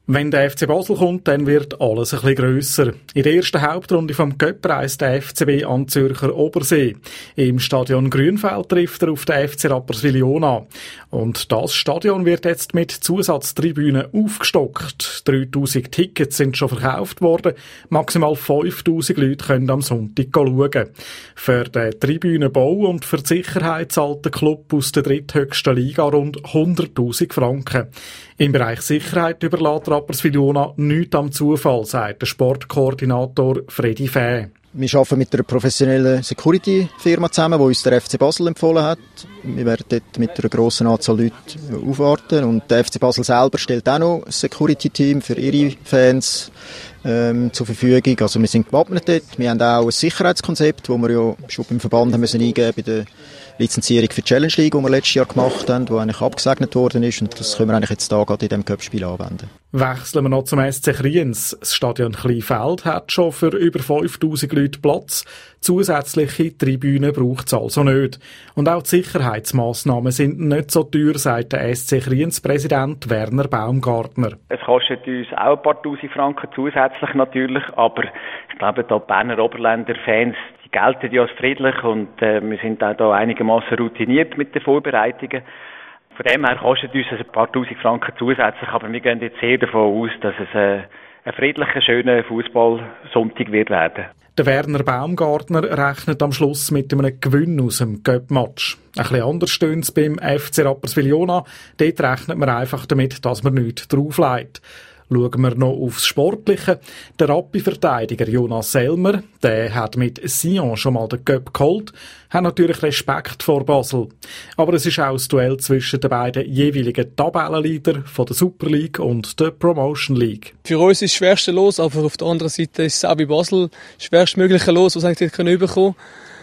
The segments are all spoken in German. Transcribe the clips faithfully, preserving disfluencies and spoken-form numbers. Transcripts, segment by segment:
Wenn der F C Basel kommt, dann wird alles ein bisschen grösser. In der ersten Hauptrunde vom Cup reist der F C B an Zürcher Obersee. Im Stadion Grünfeld trifft er auf den F C Rapperswil-Jona an. Und das Stadion wird jetzt mit Zusatztribünen aufgestockt. dreitausend Tickets sind schon verkauft worden. Maximal fünftausend Leute können am Sonntag schauen. Für den Tribünenbau und für die Sicherheit zahlt der Club aus der dritthöchsten Liga rund hunderttausend Franken. Im Bereich Sicherheit überlässt Rapperswil-Jona nichts am Zufall, sagt der Sportkoordinator Fredi Fäh. Wir arbeiten mit einer professionellen Security-Firma zusammen, die uns der F C Basel empfohlen hat. Wir werden dort mit einer grossen Anzahl Leute aufwarten. Und der F C Basel selber stellt auch noch ein Security-Team für ihre Fans ähm, zur Verfügung. Also wir sind gewappnet dort. Wir haben auch ein Sicherheitskonzept, das wir ja schon beim Verband haben müssen eingeben bei der Lizenzierung für die Challenge League, die wir letztes Jahr gemacht haben, die eigentlich abgesegnet worden ist. Und das können wir eigentlich jetzt da gerade in diesem Cup-Spiel anwenden. Wechseln wir noch zum S C Kriens. Das Stadion Kleinfeld hat schon für über fünftausend Leute Platz. Zusätzliche Tribünen braucht es also nicht. Und auch die Sicherheitsmassnahmen sind nicht so teuer, sagt der S C Kriens-Präsident Werner Baumgartner. Es kostet uns auch ein paar Tausend Franken zusätzlich natürlich, aber ich glaube, die Berner Oberländer Fans, die gelten ja als friedlich und äh, wir sind auch da einigermaßen routiniert mit den Vorbereitungen. Von dem her kostet uns ein paar Tausend Franken zusätzlich, aber wir gehen jetzt sehr davon aus, dass es äh, ein friedlicher, schöner Fußballsonntag wird werden. Der Werner Baumgartner rechnet am Schluss mit einem Gewinn aus dem Cup-Match. Ein bisschen anders steht es beim F C Rapperswil-Jona. Dort rechnet man einfach damit, dass man nichts drauflegt. Schauen wir noch aufs Sportliche. Der Rappi-Verteidiger Jonas Selmer, der hat mit Sion schon mal den Cup geholt, hat natürlich Respekt vor Basel. Aber es ist auch das Duell zwischen den beiden jeweiligen Tabellenleadern von der Super League und der Promotion League. Für uns ist das schwerste Los, aber auf der anderen Seite ist es auch bei Basel das schwerstmögliche Los, was wir eigentlich bekommen können.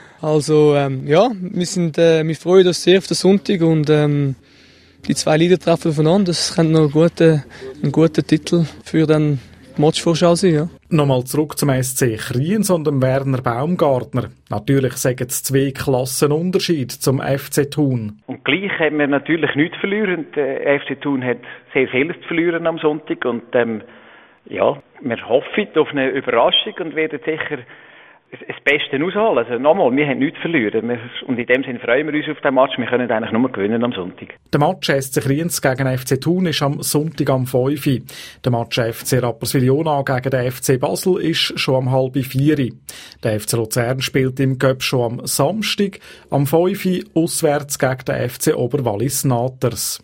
Also ähm, ja, wir, sind, äh, wir freuen uns sehr auf den Sonntag und ähm, die zwei Lieder treffen aufeinander. Das könnte noch ein guter, ein guter Titel für den Matchvorschau sein. Ja. Nochmal zurück zum S C Kriens und dem Werner Baumgartner. Natürlich sagen es zwei Klassen Unterschied zum F C Thun. Und gleich haben wir natürlich nichts zu verlieren. Der F C Thun hat sehr vieles zu verlieren am Sonntag. Und ähm, ja, wir hoffen auf eine Überraschung und werden sicher das Beste ausholen. Also nochmal, wir haben nichts zu verlieren. Und in dem Sinne freuen wir uns auf den Match. Wir können eigentlich nur gewinnen am Sonntag. Der Match S C Kriens gegen F C Thun ist am Sonntag am fünf Uhr. Der Match F C Rapperswil-Jona gegen den F C Basel ist schon am halb vier Uhr. Der F C Luzern spielt im Cup schon am Samstag, am fünf Uhr auswärts gegen den F C Oberwallis Naters.